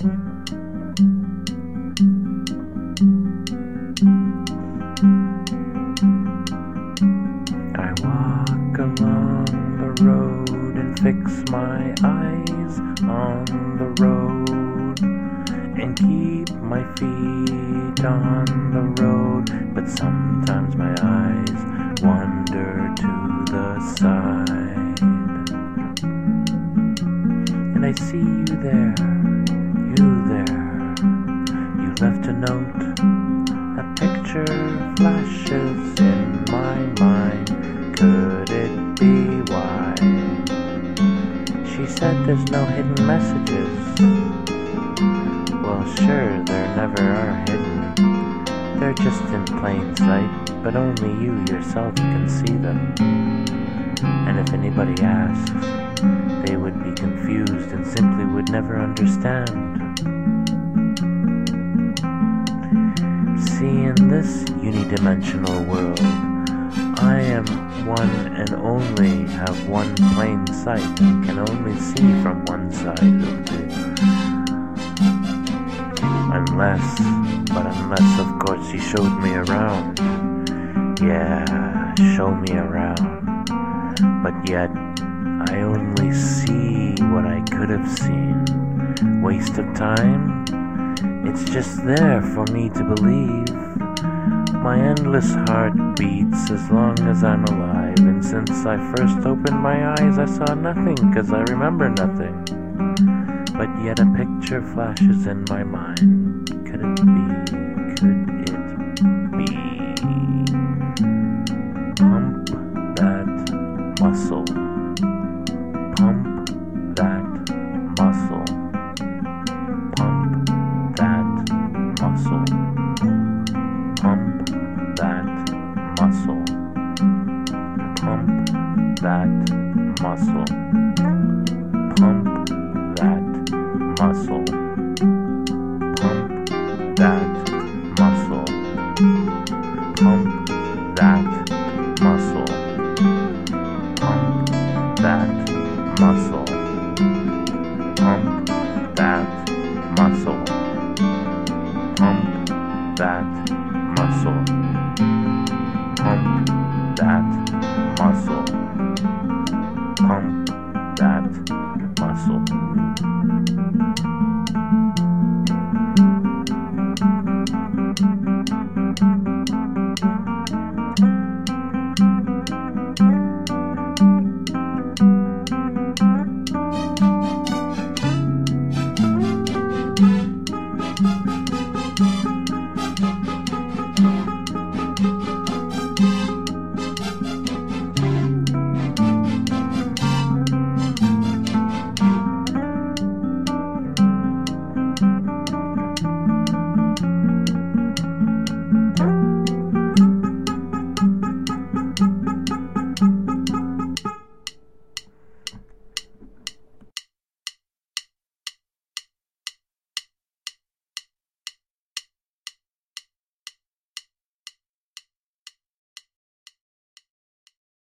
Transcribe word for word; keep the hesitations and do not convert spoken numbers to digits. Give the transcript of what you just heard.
I walk along the road and fix my eyes on the road and keep my feet on the road, but sometimes my eyes wander to the side, and I see you there, you there, you left a note, a picture flashes in my mind. Could it be why? She said there's no hidden messages. Well, sure, there never are hidden. They're just in plain sight, but only you yourself can see them. And if anybody asks, they would be confused and simply would never understand. See, in this unidimensional world, I am one and only have one plain sight and can only see from one side of the... Unless, but unless of course he showed me around. Yeah, show me around. But yet, I only see what I could have seen. Waste of time? It's just there for me to believe. My endless heart beats as long as I'm alive, and since I first opened my eyes I saw nothing, cause I remember nothing. But yet a picture flashes in my mind. Could it be, could it be? Pump that muscle. Pump that muscle. Pump that muscle. Pump that muscle. Pump that muscle. Pump that muscle. Pump that